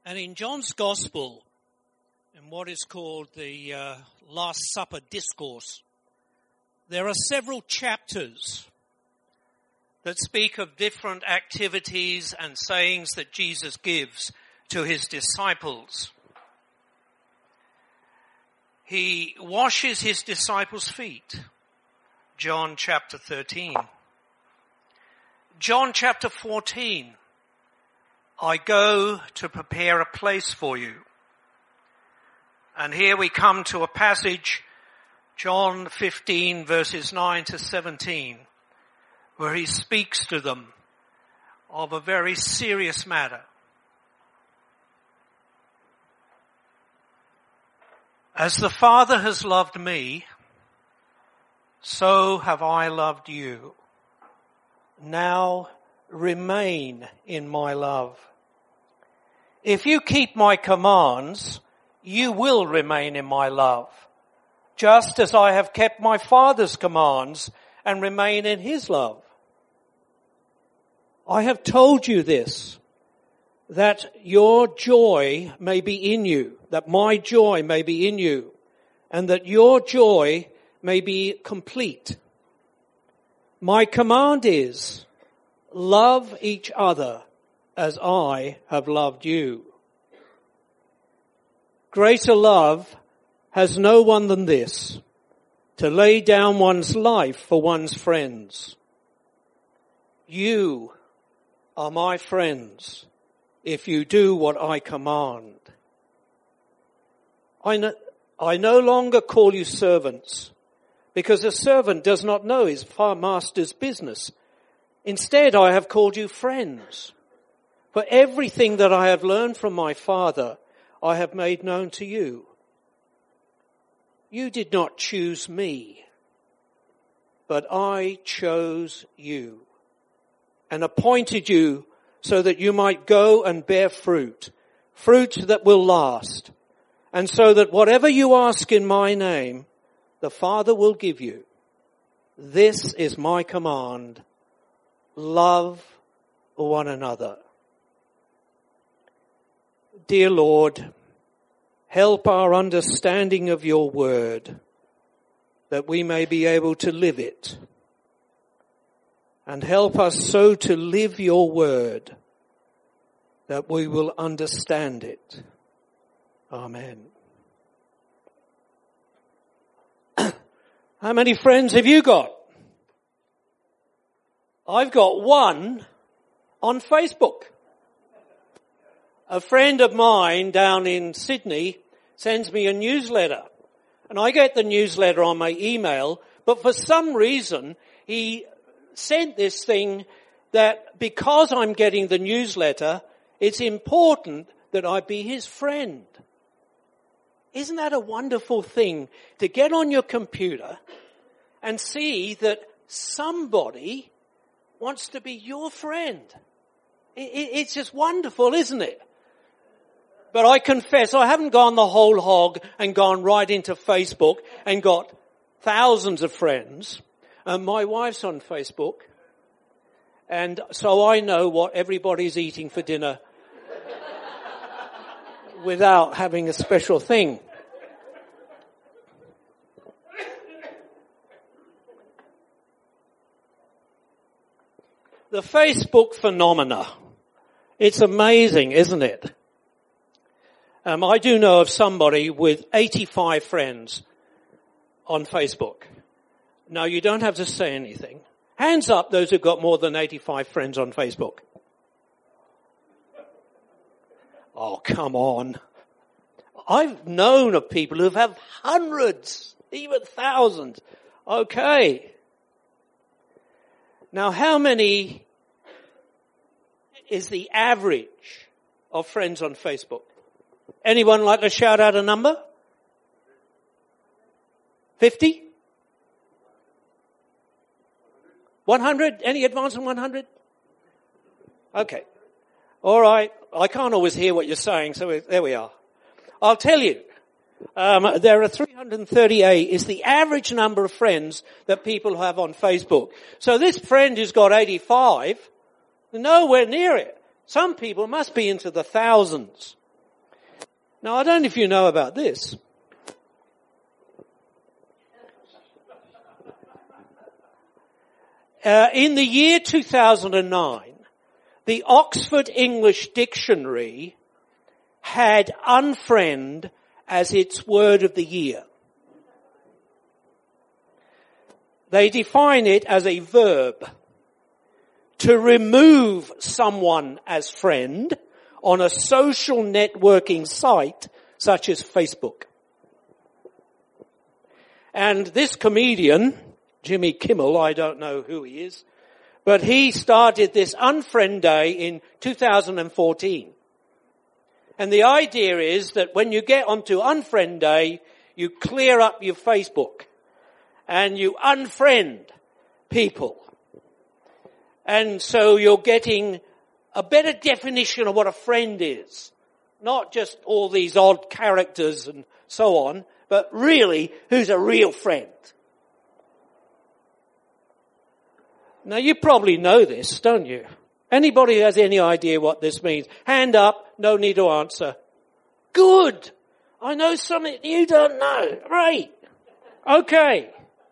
And in John's Gospel, in what is called the Last Supper Discourse, there are several chapters that speak of different activities and sayings that Jesus gives to his disciples. He washes his disciples' feet, John chapter 13. John chapter 14, I go to prepare a place for you. And here we come to a passage, John 15 verses 9 to 17, where he speaks to them of a very serious matter. As the Father has loved me, so have I loved you. Now remain in my love. If you keep my commands, you will remain in my love, just as I have kept my Father's commands and remain in his love. I have told you this, that your joy may be in you, that my joy may be in you, and that your joy may be complete. My command is, love each other as I have loved you. Greater love has no one than this, to lay down one's life for one's friends. You are my friends if you do what I command. I no longer call you servants, because a servant does not know his master's business. Instead, I have called you friends. For everything that I have learned from my Father, I have made known to you. You did not choose me, but I chose you and appointed you so that you might go and bear fruit, fruit that will last, and so that whatever you ask in my name, the Father will give you. This is my command. Love one another. Dear Lord, help our understanding of your word, that we may be able to live it. And help us so to live your word that we will understand it. Amen. How many friends have you got? I've got one on Facebook. A friend of mine down in Sydney sends me a newsletter, and I get the newsletter on my email, but for some reason he sent this thing that because I'm getting the newsletter, it's important that I be his friend. Isn't that a wonderful thing to get on your computer and see that somebody wants to be your friend? It's just wonderful, isn't it? But I confess I haven't gone the whole hog and gone right into Facebook and got thousands of friends. My wife's on Facebook, and so I know what everybody's eating for dinner without having a special thing. The Facebook phenomena. It's amazing, isn't it? I do know of somebody with 85 friends on Facebook. Now, you don't have to say anything. Hands up those who've got more than 85 friends on Facebook. Oh, come on. I've known of people who have hundreds, even thousands. Okay. Now, how many is the average of friends on Facebook? Anyone like to shout out a number? 50? 100? Any advance on 100? Okay. All right. I can't always hear what you're saying, so there we are. I'll tell you. There are 338 is the average number of friends that people have on Facebook. So this friend who's got 85, nowhere near it. Some people must be into the thousands. Now, I don't know if you know about this. In the year 2009, the Oxford English Dictionary had unfriend as its word of the year. They define it as a verb to remove someone as friend on a social networking site such as Facebook. And this comedian, Jimmy Kimmel, I don't know who he is, but he started this Unfriend Day in 2014. And the idea is that when you get onto Unfriend Day, you clear up your Facebook and you unfriend people. And so you're getting a better definition of what a friend is. Not just all these odd characters and so on, but really who's a real friend. Now you probably know this, don't you? Anybody has any idea what this means? Hand up, no need to answer. Good! I know something you don't know. Right. Okay.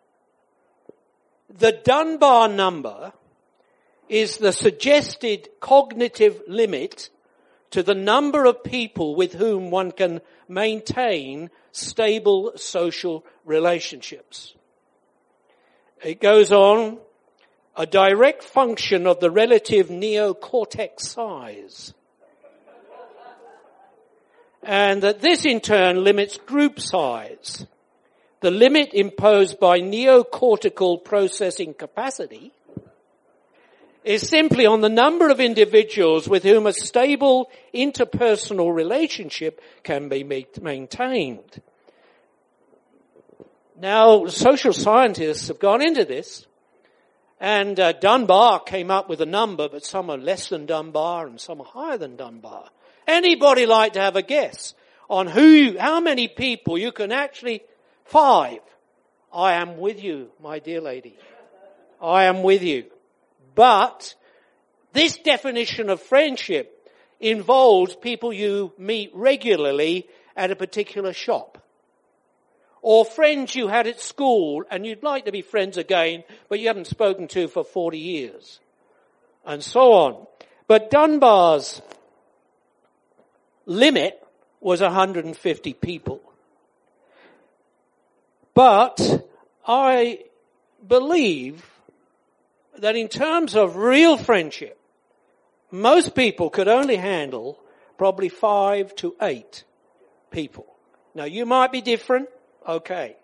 The Dunbar number is the suggested cognitive limit to the number of people with whom one can maintain stable social relationships. It goes on, a direct function of the relative neocortex size. And that this in turn limits group size. The limit imposed by neocortical processing capacity is simply on the number of individuals with whom a stable interpersonal relationship can be maintained. Now, social scientists have gone into this, and Dunbar came up with a number, but some are less than Dunbar and some are higher than Dunbar. Anybody like to have a guess on how many people you can actually... 5. I am with you, my dear lady. I am with you. But this definition of friendship involves people you meet regularly at a particular shop. Or friends you had at school and you'd like to be friends again, but you haven't spoken to for 40 years. And so on. But Dunbar's limit was 150 people. But I believe that in terms of real friendship, most people could only handle probably 5 to 8 people. Now you might be different, okay.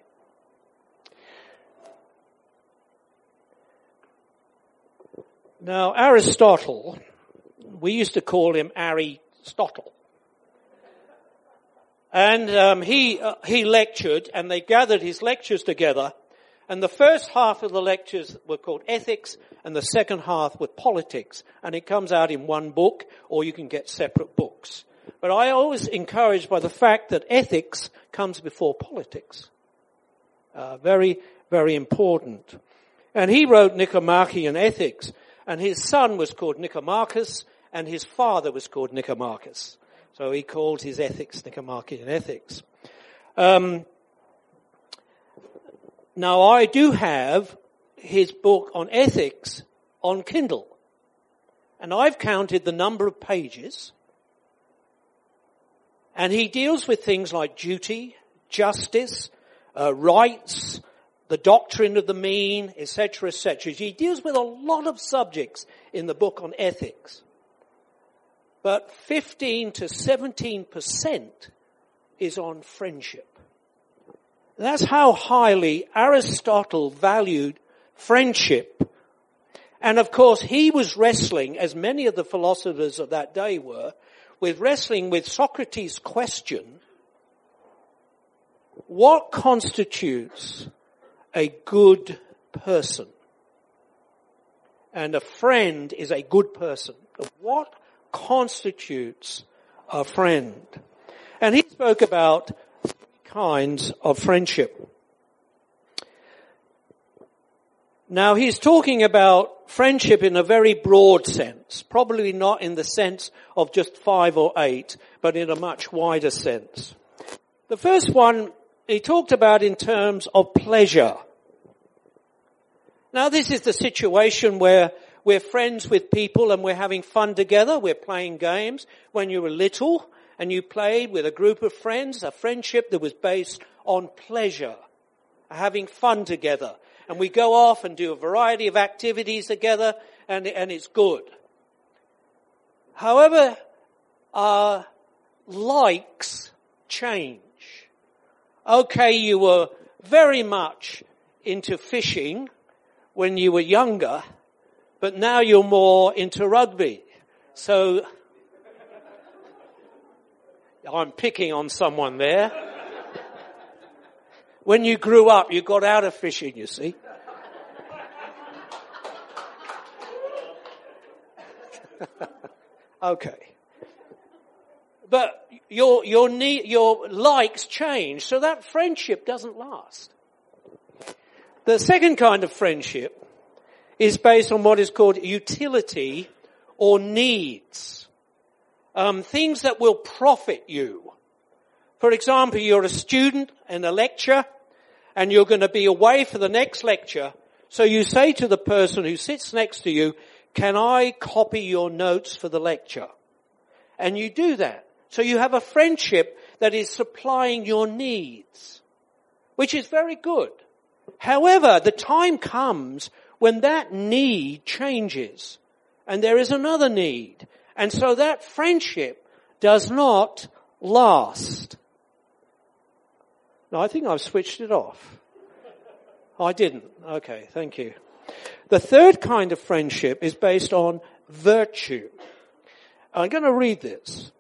Now Aristotle, we used to call him Aristotle. And he lectured, and they gathered his lectures together, and the first half of the lectures were called ethics, and the second half were politics, and it comes out in one book, or you can get separate books. But I always encouraged by the fact that ethics comes before politics. Very, very important. And he wrote Nicomachean Ethics, and his son was called Nicomachus, and his father was called Nicomachus. So he called his ethics Nicomachean Ethics. Now I do have his book on ethics on Kindle. And I've counted the number of pages. And he deals with things like duty, justice, rights, the doctrine of the mean, etc., etc. He deals with a lot of subjects in the book on ethics. But 15 to 17% is on friendship. That's how highly Aristotle valued friendship. And of course, he was wrestling, as many of the philosophers of that day were, wrestling with Socrates' question, what constitutes a good person? And a friend is a good person. What constitutes a friend? And he spoke about 3 kinds of friendship. Now he's talking about friendship in a very broad sense, probably not in the sense of just 5 or 8, but in a much wider sense. The first one he talked about in terms of pleasure. Now this is the situation where we're friends with people and we're having fun together, we're playing games. When you were little and you played with a group of friends, a friendship that was based on pleasure, having fun together. And we go off and do a variety of activities together, and it's good. However, our likes change. Okay, you were very much into fishing when you were younger, but now you're more into rugby. So, I'm picking on someone there. When you grew up, you got out of fishing, you see. Okay. But your likes change, so that friendship doesn't last. The second kind of friendship is based on what is called utility or needs. Things that will profit you. For example, you're a student in a lecture and you're going to be away for the next lecture. So you say to the person who sits next to you, can I copy your notes for the lecture? And you do that. So you have a friendship that is supplying your needs, which is very good. However, the time comes when that need changes and there is another need. And so that friendship does not last. No, I think I've switched it off. I didn't. Okay, thank you. The third kind of friendship is based on virtue. I'm going to read this.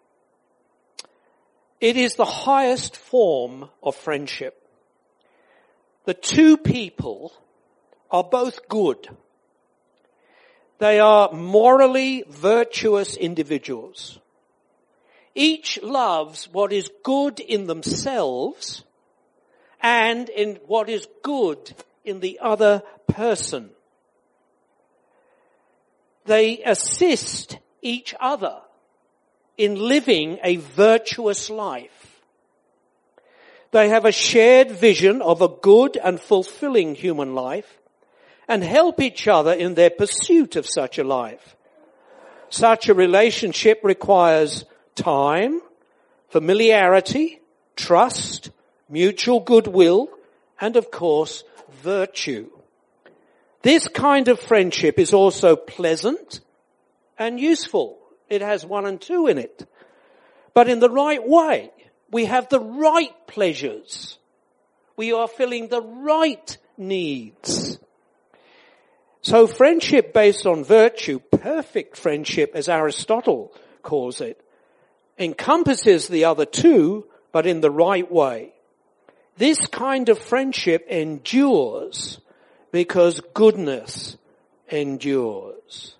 It is the highest form of friendship. The two people are both good. They are morally virtuous individuals. Each loves what is good in themselves and in what is good in the other person. They assist each other in living a virtuous life. They have a shared vision of a good and fulfilling human life and help each other in their pursuit of such a life. Such a relationship requires time, familiarity, trust, mutual goodwill, and of course, virtue. This kind of friendship is also pleasant and useful. It has 1 and 2 in it. But in the right way, we have the right pleasures. We are filling the right needs. So friendship based on virtue, perfect friendship as Aristotle calls it, encompasses the other two, but in the right way. This kind of friendship endures because goodness endures.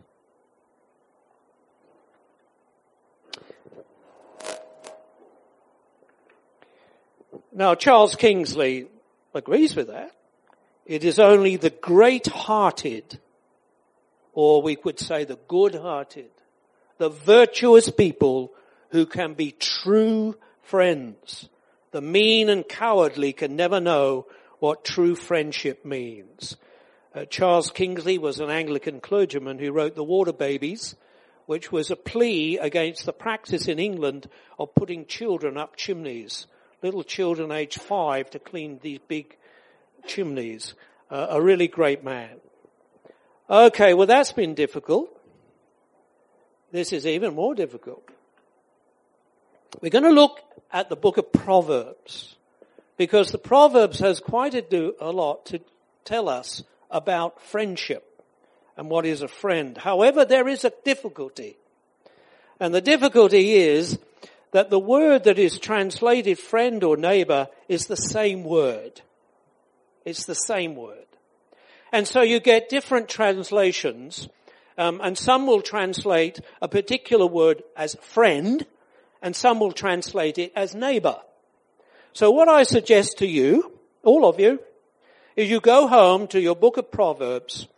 Now, Charles Kingsley agrees with that. It is only the great-hearted, or we could say the good-hearted, the virtuous people who can be true friends. The mean and cowardly can never know what true friendship means. Charles Kingsley was an Anglican clergyman who wrote The Water Babies, which was a plea against the practice in England of putting children up chimneys, little children aged 5 to clean these big chimneys. A really great man. Okay, well that's been difficult. This is even more difficult. We're going to look at the book of Proverbs, because the Proverbs has quite a lot to tell us about friendship and what is a friend. However, there is a difficulty. And the difficulty is that the word that is translated friend or neighbor is the same word. It's the same word. And so you get different translations, and some will translate a particular word as friend, and some will translate it as neighbor. So what I suggest to you, all of you, is you go home to your book of Proverbs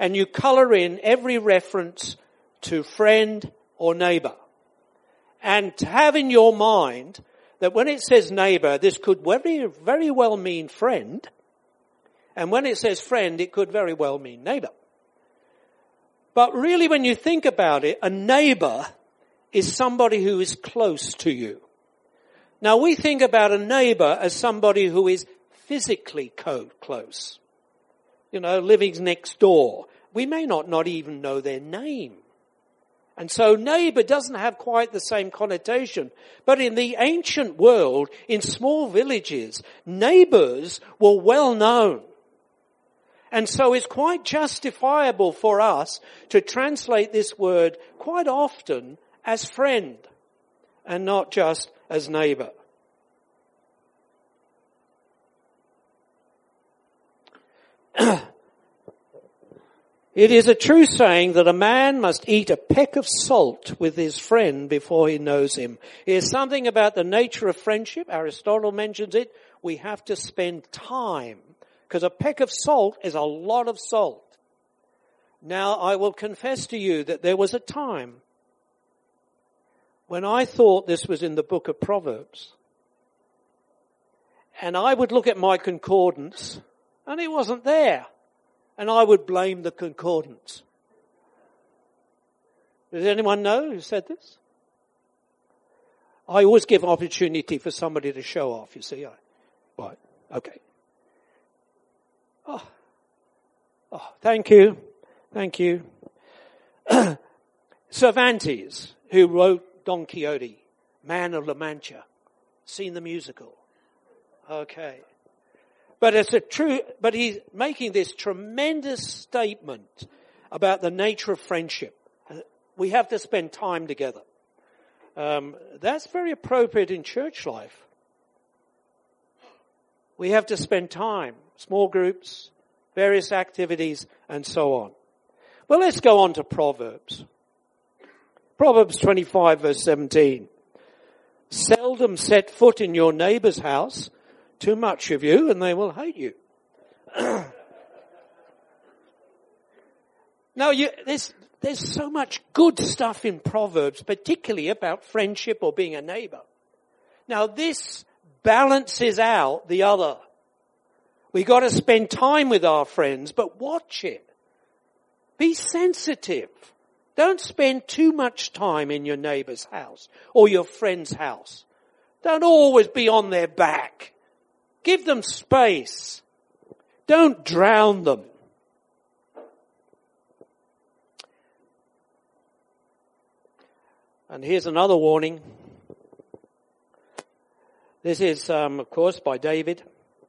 and you colour in every reference to friend or neighbour. And to have in your mind that when it says neighbour, this could very, very well mean friend. And when it says friend, it could very well mean neighbour. But really, when you think about it, a neighbour is somebody who is close to you. Now, we think about a neighbour as somebody who is physically close. Living next door. We may not even know their name. And so neighbour doesn't have quite the same connotation. But in the ancient world, in small villages, neighbours were well known. And so it's quite justifiable for us to translate this word quite often as friend and not just as neighbour. It is a true saying that a man must eat a peck of salt with his friend before he knows him. Here's something about the nature of friendship. Aristotle mentions it. We have to spend time, because a peck of salt is a lot of salt. Now, I will confess to you that there was a time when I thought this was in the book of Proverbs. And I would look at my concordance, and it wasn't there. And I would blame the concordance. Does anyone know who said this? I always give opportunity for somebody to show off, you see. Right, okay. Oh, thank you. Thank you. Cervantes, who wrote Don Quixote, Man of La Mancha. Seen the musical. Okay. But he's making this tremendous statement about the nature of friendship. We have to spend time together. That's very appropriate in church life. We have to spend time, small groups, various activities, and so on. Well, let's go on to Proverbs. Proverbs 25 verse 17. Seldom set foot in your neighbour's house, too much of you, and they will hate you. Now, there's so much good stuff in Proverbs, particularly about friendship or being a neighbour. Now, this balances out the other. We got to spend time with our friends, but watch it. Be sensitive. Don't spend too much time in your neighbour's house or your friend's house. Don't always be on their back. Give them space. Don't drown them. And here's another warning. This is, of course, by David.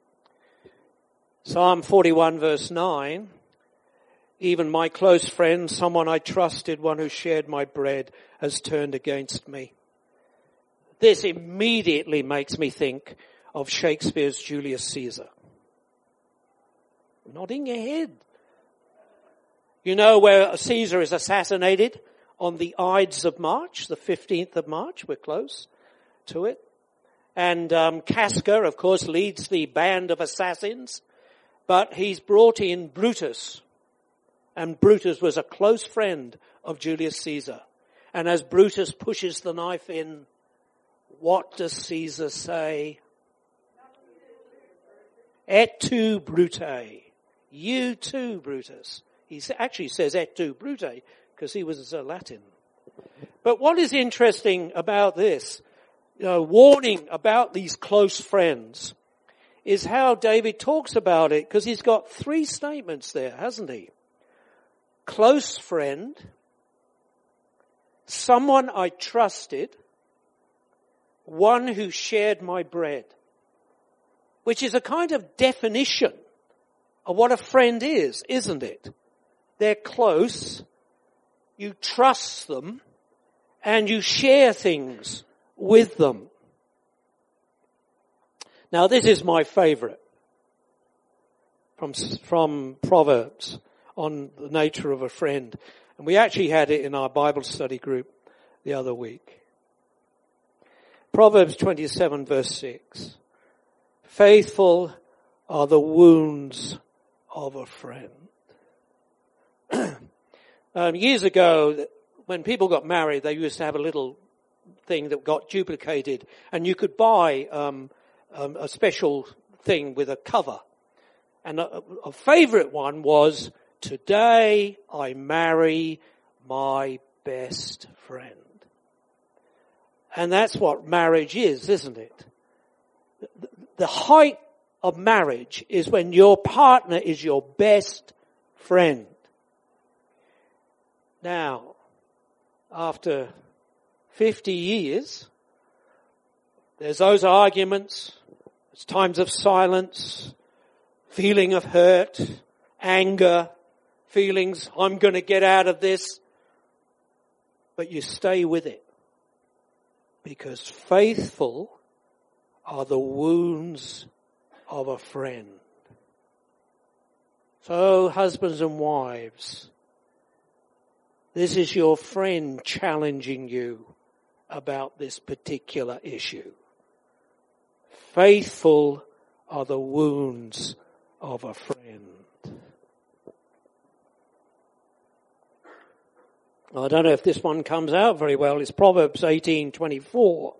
Psalm 41 verse 9. Even my close friend, someone I trusted, one who shared my bread, has turned against me. This immediately makes me think of Shakespeare's Julius Caesar. Nodding your head. You know where Caesar is assassinated? On the Ides of March, the 15th of March. We're close to it. And Casca, of course, leads the band of assassins. But he's brought in Brutus. And Brutus was a close friend of Julius Caesar. And as Brutus pushes the knife in, what does Caesar say? Et tu, Brute. You too, Brutus. He actually says et tu, Brute, because he was Latin. But what is interesting about this, warning about these close friends, is how David talks about it, because he's got three statements there, hasn't he? Close friend, someone I trusted, one who shared my bread. Which is a kind of definition of what a friend is, isn't it? They're close, you trust them, and you share things with them. Now, this is my favourite from Proverbs on the nature of a friend. And we actually had it in our Bible study group the other week. Proverbs 27 verse 6. Faithful are the wounds of a friend. Years ago, when people got married, they used to have a little thing that got duplicated, and you could buy a special thing with a cover. And a favourite one was, "Today I marry my best friend." And that's what marriage is, isn't it? The height of marriage is when your partner is your best friend. Now, after 50 years, there's those arguments, there's times of silence, feeling of hurt, anger, feelings, I'm going to get out of this. But you stay with it. Because faithful are the wounds of a friend. So, husbands and wives, this is your friend challenging you about this particular issue. Faithful are the wounds of a friend. I don't know if this one comes out very well. It's Proverbs 18:24.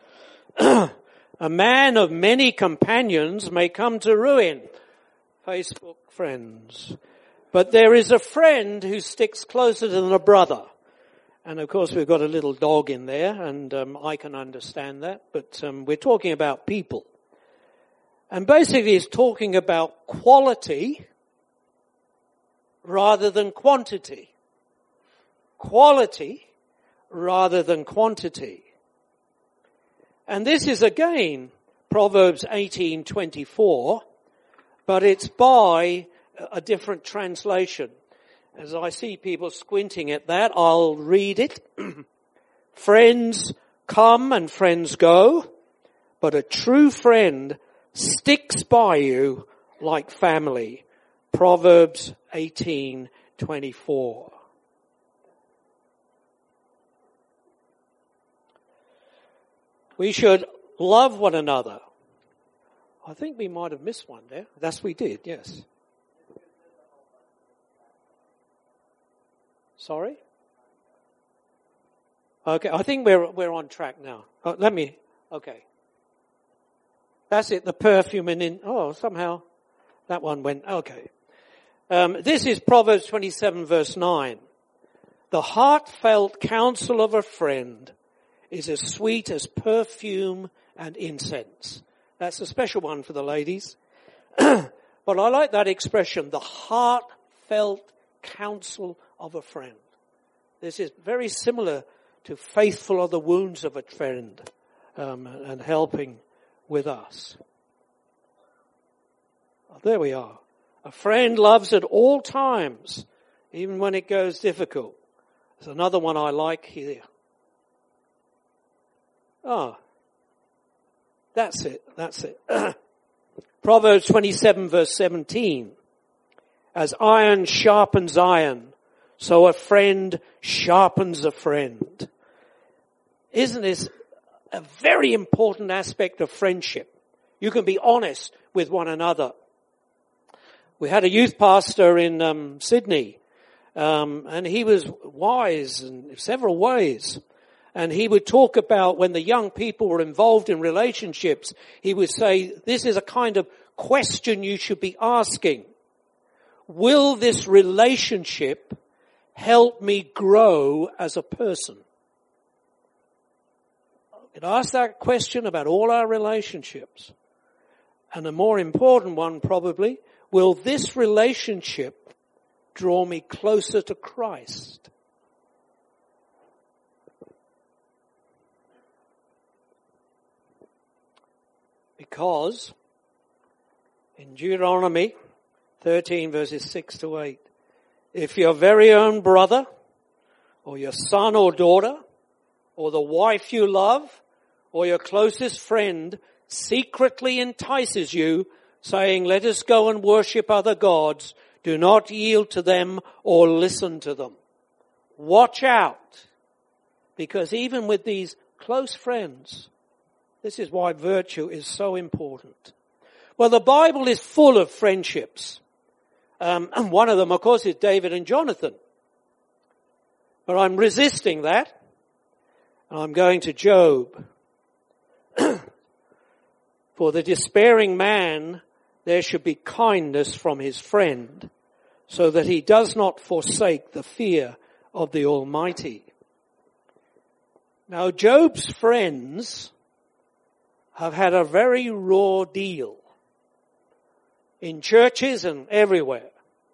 A man of many companions may come to ruin. Facebook friends. But there is a friend who sticks closer than a brother. And of course we've got a little dog in there, and I can understand that. But we're talking about people. And basically it's talking about quality rather than quantity. Quality rather than quantity. And this is again Proverbs 18:24, but it's by a different translation. As I see people squinting at that, I'll read it. Friends come and friends go, but a true friend sticks by you like family. Proverbs 18:24. We should love one another. I think we might have missed one there. Yes, we did, yes. Sorry? Okay, I think we're on track now. Okay. That's it, the perfume somehow that one went, okay. This is Proverbs 27 verse 9. The heartfelt counsel of a friend is as sweet as perfume and incense. That's a special one for the ladies. But I like that expression, the heartfelt counsel of a friend. This is very similar to faithful are the wounds of a friend, and helping with us. There we are. A friend loves at all times, even when it goes difficult. There's another one I like here. That's it. Proverbs 27 verse 17. As iron sharpens iron, so a friend sharpens a friend. Isn't this a very important aspect of friendship? You can be honest with one another. We had a youth pastor in Sydney, and he was wise in several ways. And he would talk about when the young people were involved in relationships, he would say, this is a kind of question you should be asking. Will this relationship help me grow as a person? You can ask that question about all our relationships. And the more important one probably, will this relationship draw me closer to Christ? Because in Deuteronomy 13 verses 6 to 8, if your very own brother or your son or daughter or the wife you love or your closest friend secretly entices you, saying, let us go and worship other gods, do not yield to them or listen to them. Watch out, because even with these close friends, this is why virtue is so important. Well, the Bible is full of friendships. And one of them, of course, is David and Jonathan. But I'm resisting that. And I'm going to Job. For the despairing man, there should be kindness from his friend, so that he does not forsake the fear of the Almighty. Now, Job's friends have had a very raw deal in churches and everywhere.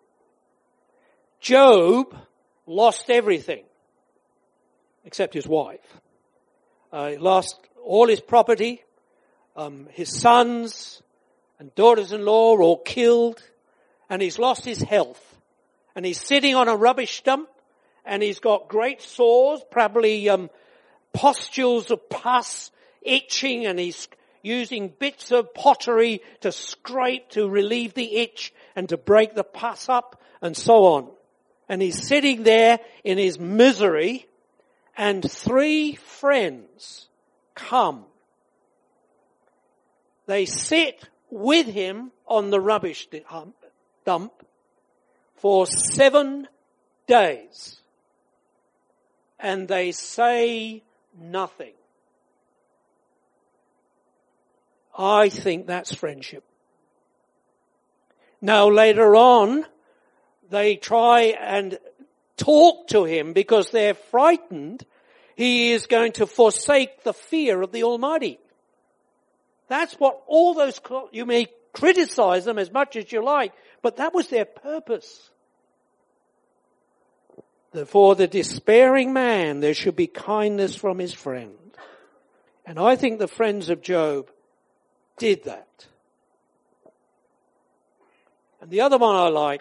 Job lost everything except his wife. He lost all his property. His sons and daughters-in-law were all killed, and he's lost his health. And he's sitting on a rubbish dump, and he's got great sores, probably pustules of pus, itching, and he's using bits of pottery to scrape to relieve the itch and to break the pus up, and so on. And he's sitting there in his misery, and 3 friends come. They sit with him on the rubbish dump for 7 days. And they say nothing. I think that's friendship. Now later on, they try and talk to him because they're frightened he is going to forsake the fear of the Almighty. That's what all those, you may criticize them as much as you like, but that was their purpose. For the despairing man, there should be kindness from his friend. And I think the friends of Job did that. And the other one I like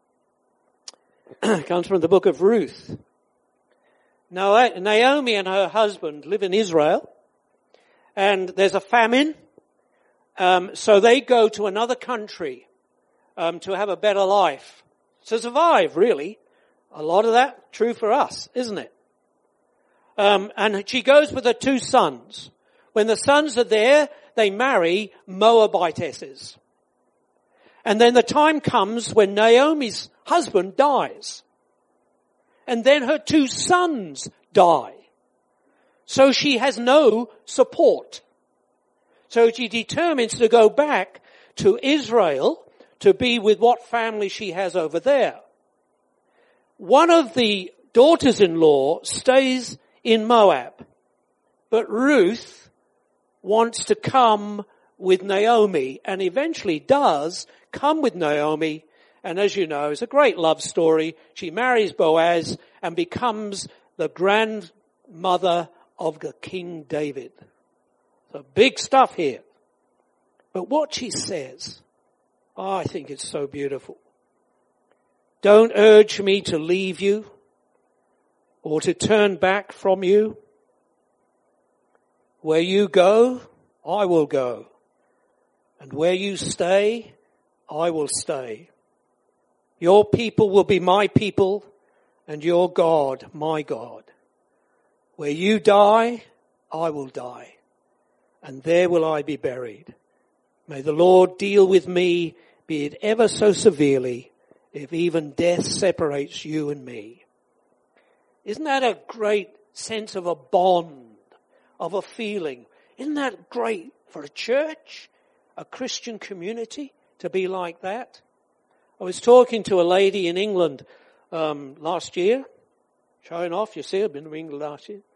comes from the book of Ruth. Now, Naomi and her husband live in Israel, and there's a famine. So they go to another country to have a better life, to survive, really. A lot of that true for us, isn't it? And she goes with her 2 sons. When the sons are there, they marry Moabitesses. And then the time comes when Naomi's husband dies. And then her 2 sons die. So she has no support. So she determines to go back to Israel to be with what family she has over there. One of the daughters-in-law stays in Moab, but Ruth wants to come with Naomi and eventually does come with Naomi. And as you know, it's a great love story. She marries Boaz and becomes the grandmother of the King David. So big stuff here. But what she says, I think it's so beautiful. Don't urge me to leave you or to turn back from you. Where you go, I will go. And where you stay, I will stay. Your people will be my people, and your God, my God. Where you die, I will die, and there will I be buried. May the Lord deal with me, be it ever so severely, if even death separates you and me. Isn't that a great sense of a bond, of a feeling? Isn't that great for a church, a Christian community, to be like that? I was talking to a lady in England last year. Showing off, you see, I've been to England last year.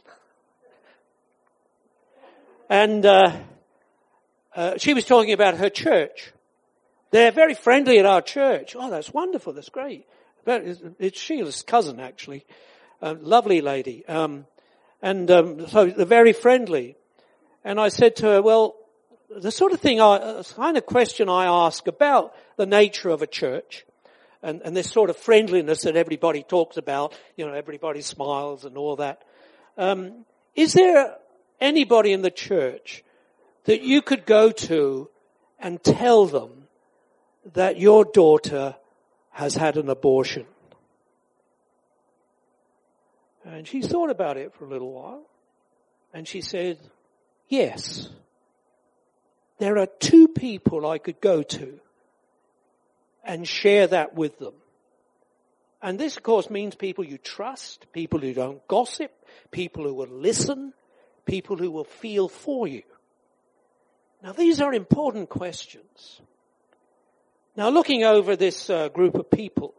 And she was talking about her church. They're very friendly at our church. Oh, that's wonderful, that's great. It's Sheila's cousin, actually. Lovely lady. So they're very friendly. And I said to her, well, the sort of kind of question I ask about the nature of a church and this sort of friendliness that everybody talks about, you know, everybody smiles and all that. Is there anybody in the church that you could go to and tell them that your daughter has had an abortion? And she thought about it for a little while, and she said, yes. There are 2 people I could go to and share that with them. And this, of course, means people you trust, people who don't gossip, people who will listen, people who will feel for you. Now, these are important questions. Now, looking over this group of people,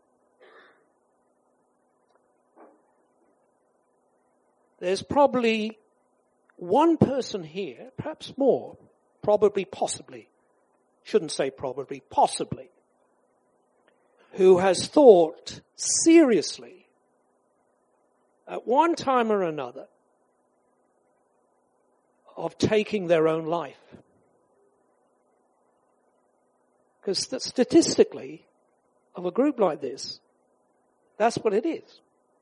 there's probably one person here, perhaps more, probably, possibly, shouldn't say probably, possibly, who has thought seriously at one time or another of taking their own life. Because statistically, of a group like this, that's what it is.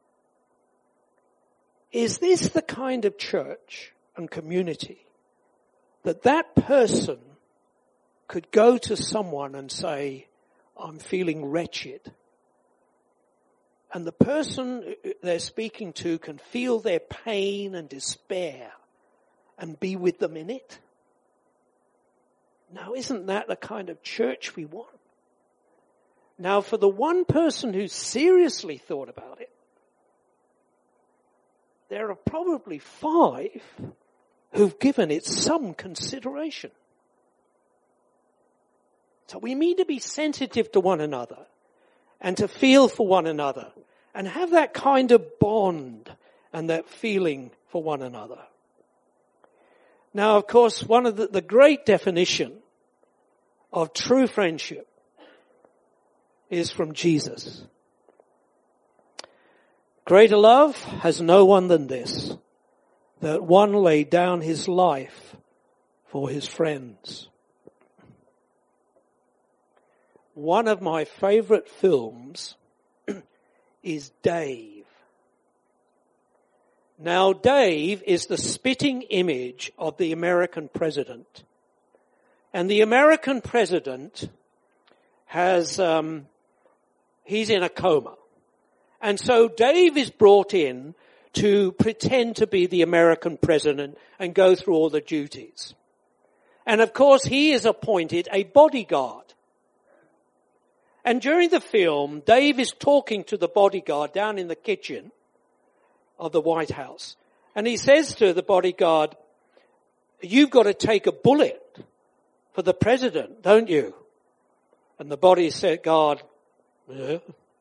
Is this the kind of church and community that person could go to someone and say, I'm feeling wretched? And the person they're speaking to can feel their pain and despair and be with them in it? Now, isn't that the kind of church we want? Now, for the one person who seriously thought about it, there are probably 5 who've given it some consideration. So we need to be sensitive to one another and to feel for one another and have that kind of bond and that feeling for one another. Now, of course, one of the great definition of true friendship is from Jesus. Greater love has no one than this, that one lay down his life for his friends. One of my favorite films is Dave. Now, Dave is the spitting image of the American president. And the American president has, he's in a coma. And so Dave is brought in to pretend to be the American president and go through all the duties. And of course, he is appointed a bodyguard. And during the film, Dave is talking to the bodyguard down in the kitchen of the White House. And he says to the bodyguard, you've got to take a bullet for the president, don't you? And the bodyguard, yeah.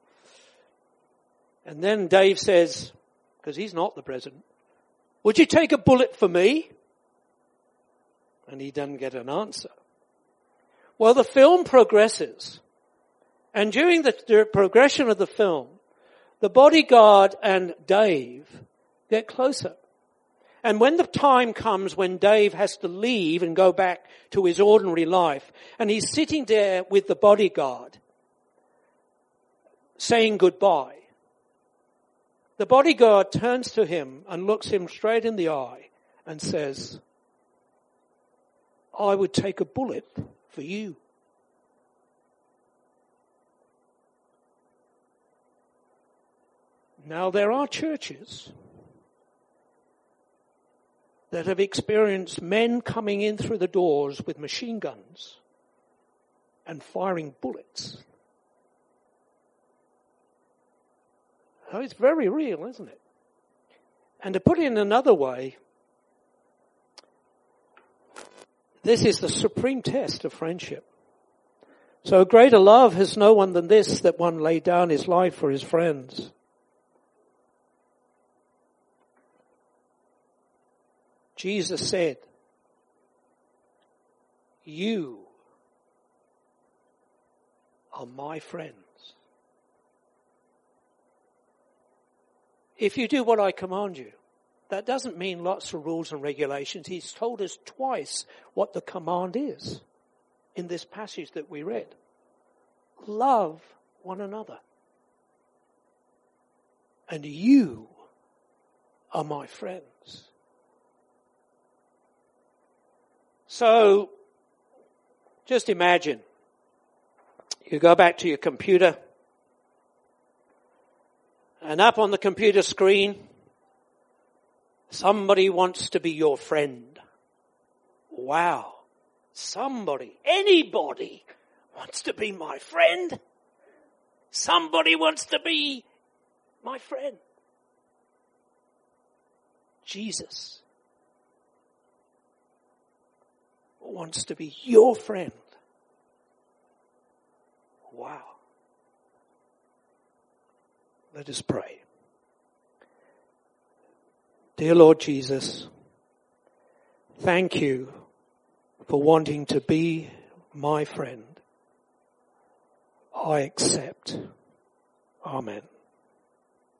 And then Dave says, because he's not the president, would you take a bullet for me? And he doesn't get an answer. Well, the film progresses. And during the progression of the film, the bodyguard and Dave get closer. And when the time comes when Dave has to leave and go back to his ordinary life, and he's sitting there with the bodyguard, saying goodbye, the bodyguard turns to him and looks him straight in the eye and says, I would take a bullet for you. Now, there are churches that have experienced men coming in through the doors with machine guns and firing bullets. Oh, it's very real, isn't it? And to put it in another way, this is the supreme test of friendship. So greater love has no one than this, that one lay down his life for his friends. Jesus said, you are my friends if you do what I command you. That doesn't mean lots of rules and regulations. He's told us twice what the command is in this passage that we read. Love one another. And you are my friends. So, just imagine, you go back to your computer, and up on the computer screen, somebody wants to be your friend. Wow. Somebody, anybody wants to be my friend. Somebody wants to be my friend. Jesus wants to be your friend. Wow. Let us pray. Dear Lord Jesus, thank you for wanting to be my friend. I accept. Amen.